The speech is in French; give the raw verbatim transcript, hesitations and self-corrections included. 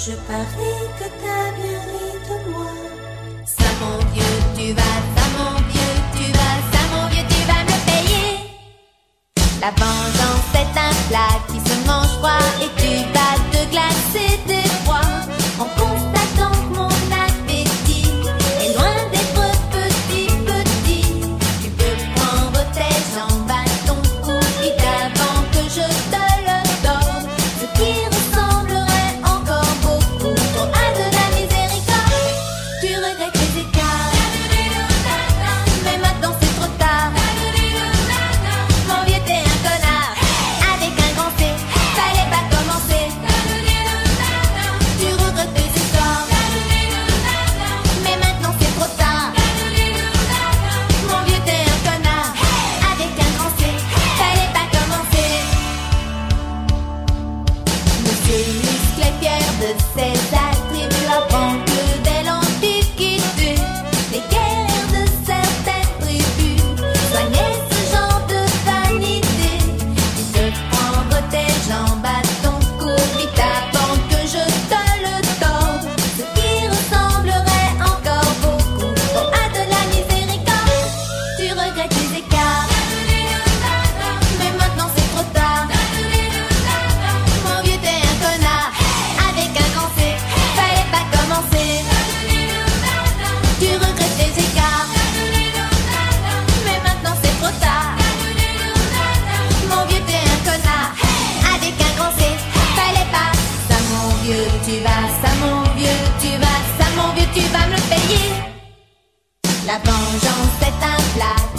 Je parie que t'as bien ri de moi. Ça mon vieux, tu vas, ça mon vieux, tu vas, ça mon vieux, tu vas me le payer. La vengeance est un plat qui se mange froid et tu vas te glacer d'effroi en constatant que mon appétit est loin d'être petit, petit. Tu peux prendre tes jambes à ton cou vite avant que je te le donne. Ce qui ressemblerait encore beaucoup trop à de la miséricorde. Tu regrettes les écarts, mais maintenant c'est trop tard. Mon vieux, t'es un connard avec un grand C, fallait pas commencer. Tu regrettes tes histoires, mais maintenant c'est trop tard. Mon vieux, t'es un connard avec un grand C, fallait pas commencer. Monsieur Muscle est fier de ses attributs avant que dès l'Antiquité les guerres de certaines tribus soignaient ce genre de vanité. Tu peux prendre tes jambes à ton cou vite avant que je te le torde. Ce qui ressemblerait encore beaucoup trop à de la miséricorde. Tu regrettes les écarts, mais maintenant c'est trop tard. Mon vieux, t'es un connard avec un grand C, fallait pas commencer. Tu regrettes les écarts, mais maintenant c'est trop tard. Mon vieux, t'es un connard avec un grand C, fallait pas. Ça mon vieux, tu vas, ça mon vieux, tu vas, ça mon vieux, tu vas me le payer. La vengeance est un plat